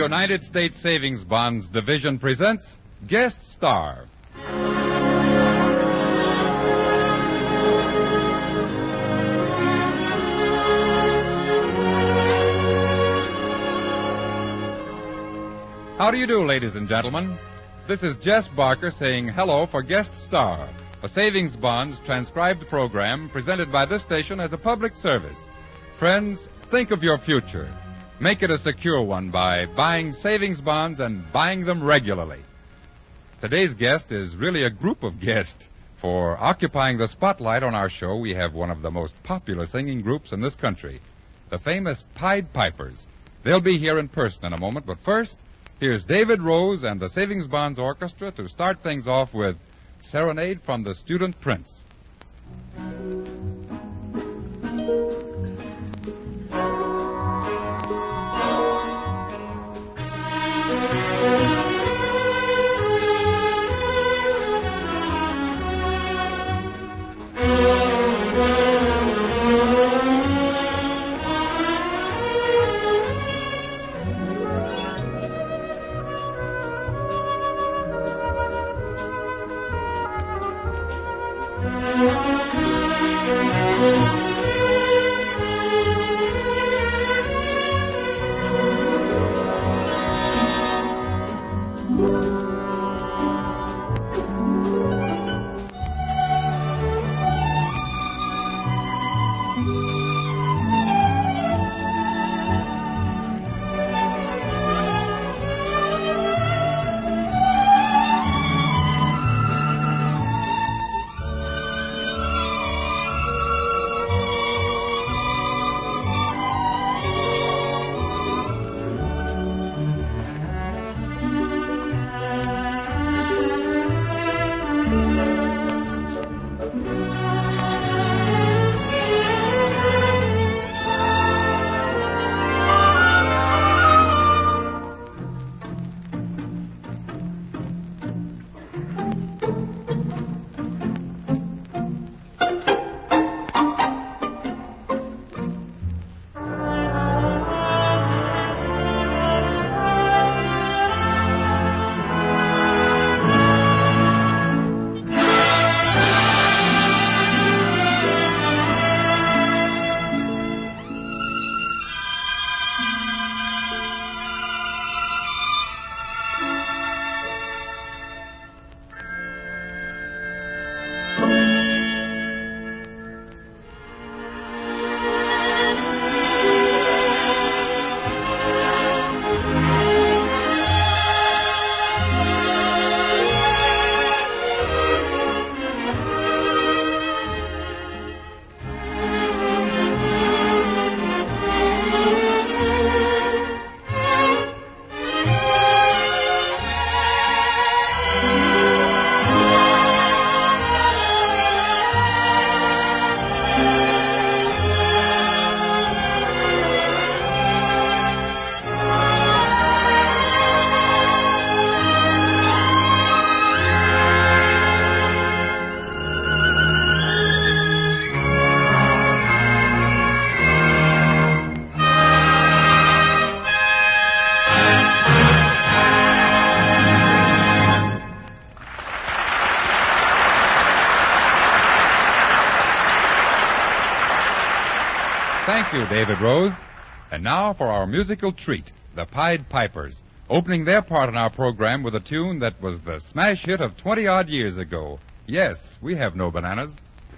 United States Savings Bonds Division presents Guest Star. How do you do, ladies and gentlemen? This is Jess Barker saying hello for Guest Star, a savings bonds transcribed program presented by this station as a public service. Friends, think of your future. Make it a secure one by buying savings bonds and buying them regularly. Today's guest is really a group of guests. For occupying the spotlight on our show, we have one of the most popular singing groups in this country, the famous Pied Pipers. They'll be here in person in a moment, but first, here's David Rose and the Savings Bonds Orchestra to start things off with Serenade from the Student Prince. Thank you, David Rose. And now for our musical treat, the Pied Pipers, opening their part in our program with a tune that was the smash hit of 20-odd years ago. Yes, we have no bananas.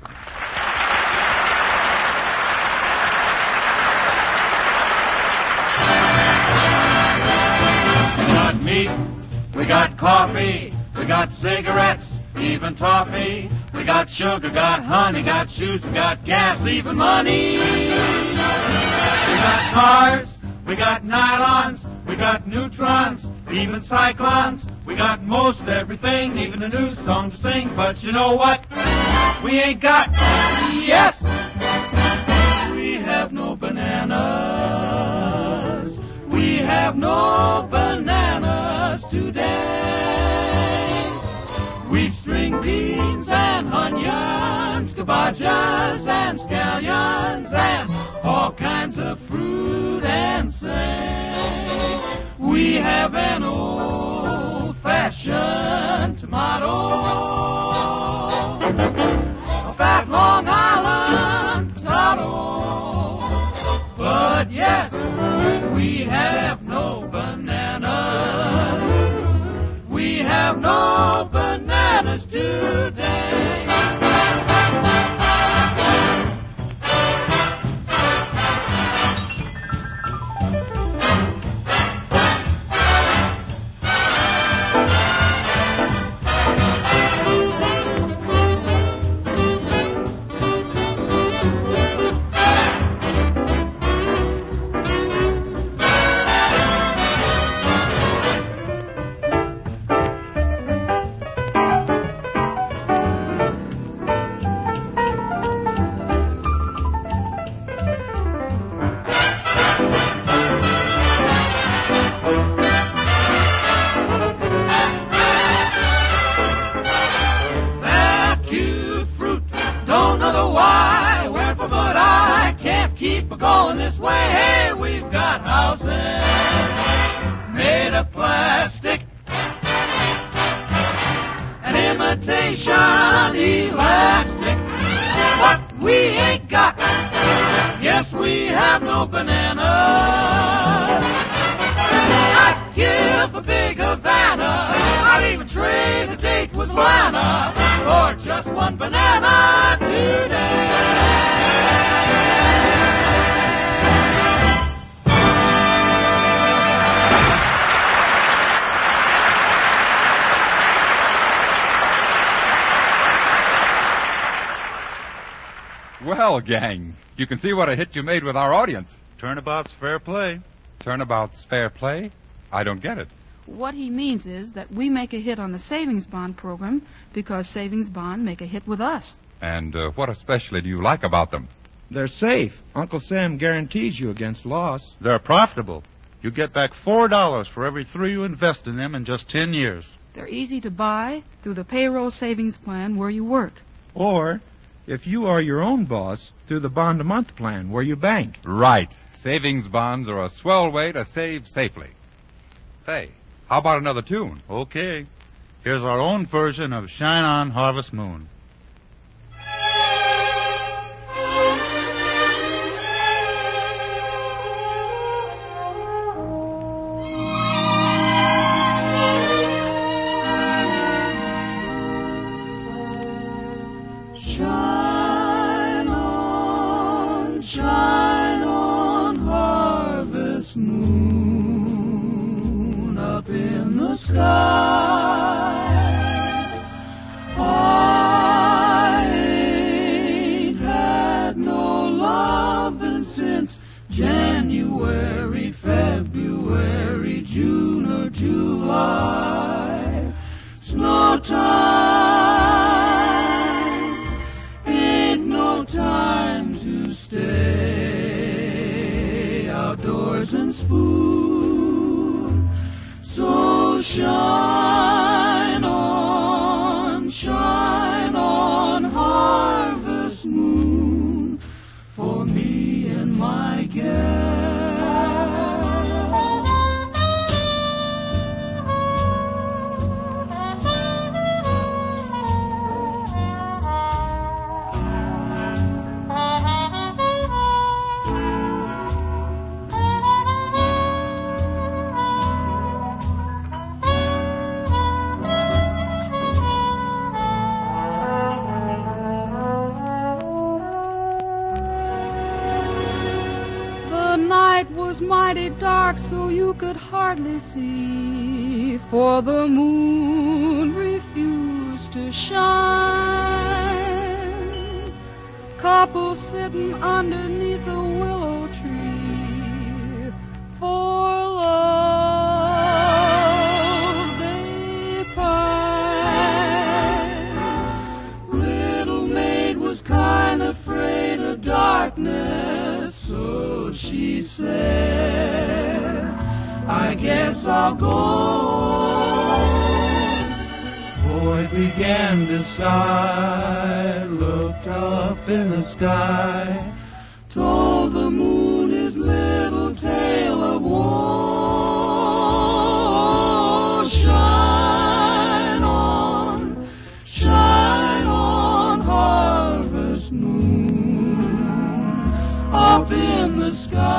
We got meat, we got coffee, we got cigarettes, even toffee. We got sugar, got honey, got shoes, we got gas, even money. We got cars, we got nylons, we got neutrons, even cyclones. We got most everything, even a new song to sing. But you know what? We ain't got, yes, we have no bananas. We have no bananas today. We've string beans and onions, cabbages and scallions, and all kinds of fruit and say. We have an old-fashioned tomato, a fat Long Island tato. But yes, we have no bananas. We have no bananas today. Going this way, hey, we've got houses made of plastic and imitation elastic. But we ain't got, yes, we have no bananas. I'd give a big Havana, I'd even trade a date with Lana for just one banana today. Well, gang, you can see what a hit you made with our audience. Turnabout's fair play. Turnabout's fair play? I don't get it. What he means is that we make a hit on the savings bond program because savings bond make a hit with us. And what especially do you like about them? They're safe. Uncle Sam guarantees you against loss. They're profitable. You get back $4 for every 3 you invest in them in just 10 years. They're easy to buy through the payroll savings plan where you work. Or, if you are your own boss, through the bond-a-month plan where you bank. Right. Savings bonds are a swell way to save safely. Say, how about another tune? Okay. Here's our own version of Shine On Harvest Moon. Shine on, harvest moon up in the sky. I ain't had no lovin' since January, February, June or July. Snow time ain't no time to stay outdoors and spoon. So shine on, harvest moon for me and my gal. Was mighty dark so you could hardly see, for the moon refused to shine. Couple sitting underneath a willow tree, for love they pined. Little maid was kind of afraid of darkness, so she said, I guess I'll go. Boy began to sigh, looked up in the sky, told the moon his little tale of woe. shine on, harvest moon, up in the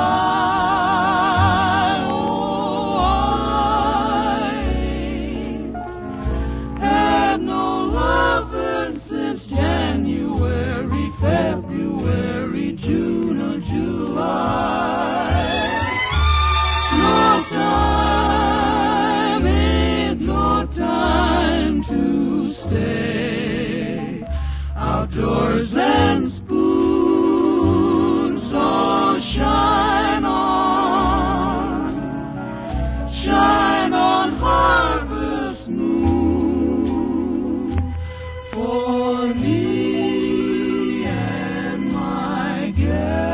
sky. Oh, I ain't had no lovin' since January, February, June, or July. Small time ain't no time to stay outdoors and spoon. So shine on, harvest moon, for me and my gal.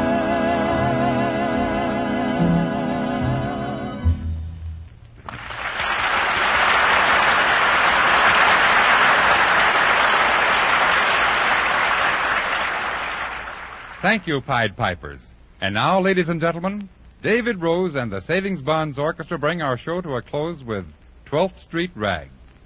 Thank you, Pied Pipers. And now, ladies and gentlemen, David Rose and the Savings Bonds Orchestra bring our show to a close with 12th Street Rag.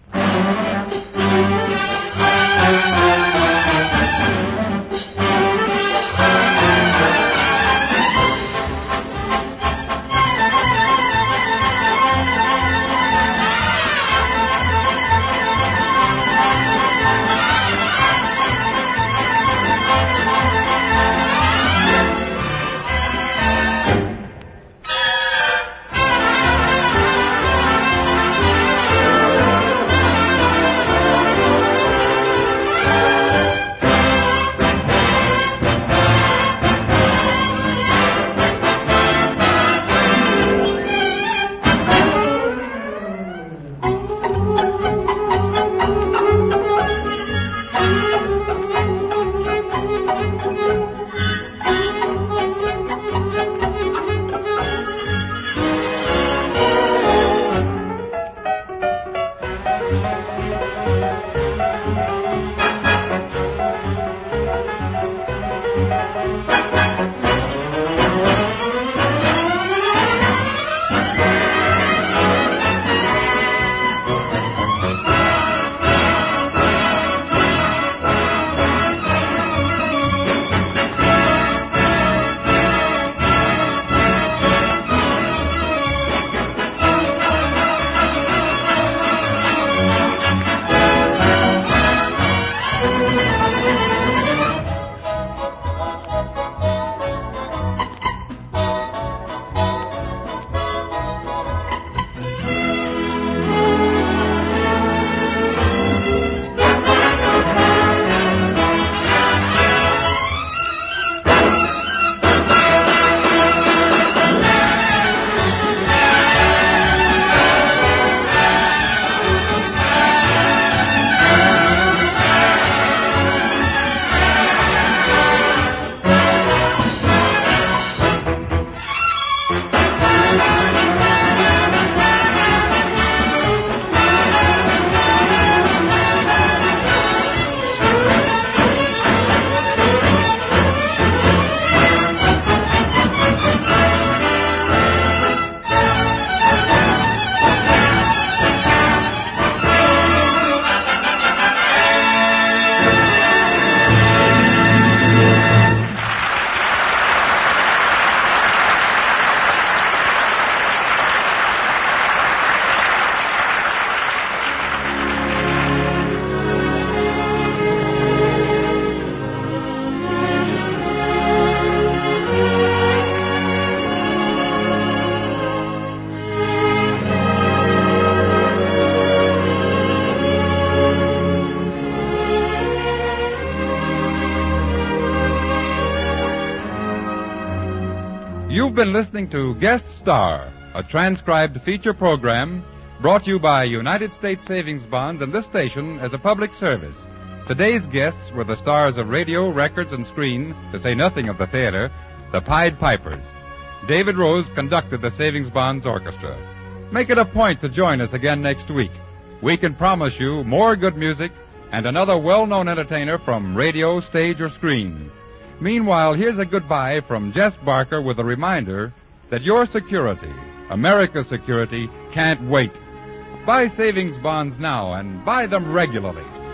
You've been listening to Guest Star, a transcribed feature program brought to you by United States Savings Bonds and this station as a public service. Today's guests were the stars of radio, records, and screen, to say nothing of the theater, the Pied Pipers. David Rose conducted the Savings Bonds Orchestra. Make it a point to join us again next week. We can promise you more good music and another well-known entertainer from radio, stage, or screen. Meanwhile, here's a goodbye from Jess Barker with a reminder that your security, America's security, can't wait. Buy savings bonds now and buy them regularly.